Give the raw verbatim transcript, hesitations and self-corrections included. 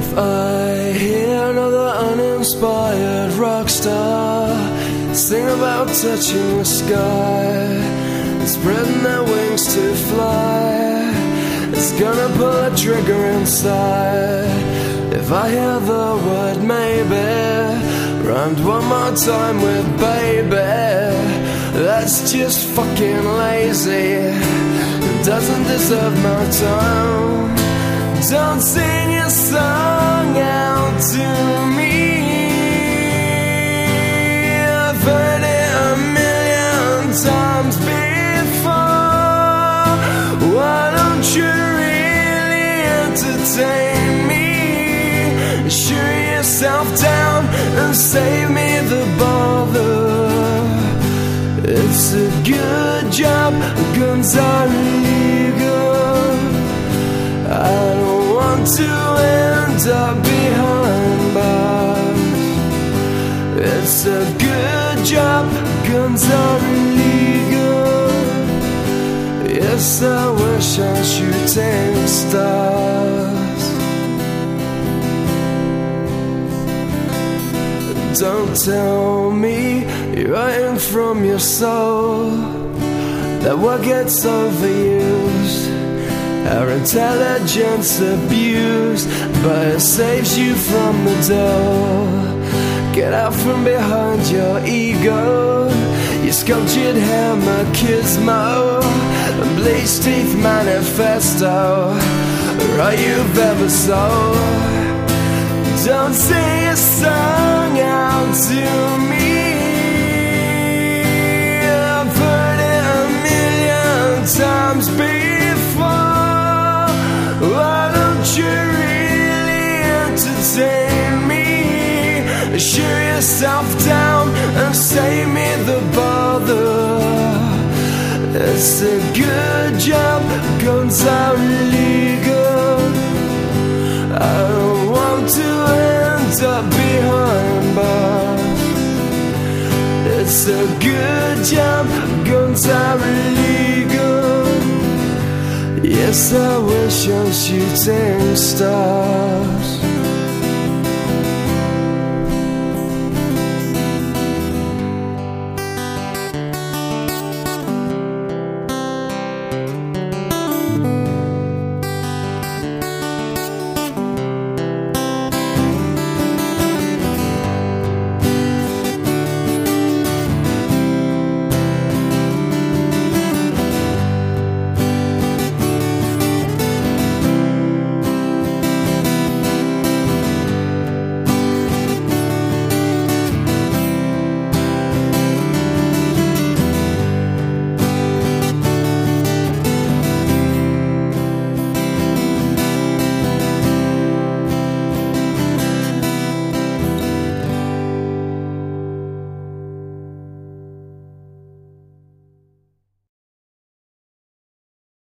If I hear another uninspired rock star sing about touching the sky and spreading their wings to fly, it's gonna pull a trigger inside. If I hear the word maybe rhymed one more time with baby, that's just fucking lazy. It doesn't deserve my time. Don't sing your song out to me. I've heard it a million times before. Why don't you really entertain me? Shoot yourself down and save me the bother. It's a good job, guns are illegal. I don't want to end up behind bars. It's a good job, guns are illegal. Yes, I wish I was shooting stars. Don't tell me you're writing from your soul that what gets overused, our intelligence abused, but it saves you from the door. Get out from behind your ego, your sculptured hair machismo, and bleached teeth manifesto, right you've ever sold. Don't sing a song out to me. I've heard it a million times before. Why don't you really entertain me? Shoot yourself down and save me the bother. It's a good job, guns are illegal. I don't want to end up behind bars. It's a good job, guns are illegal. Yes, I wish on shooting stars.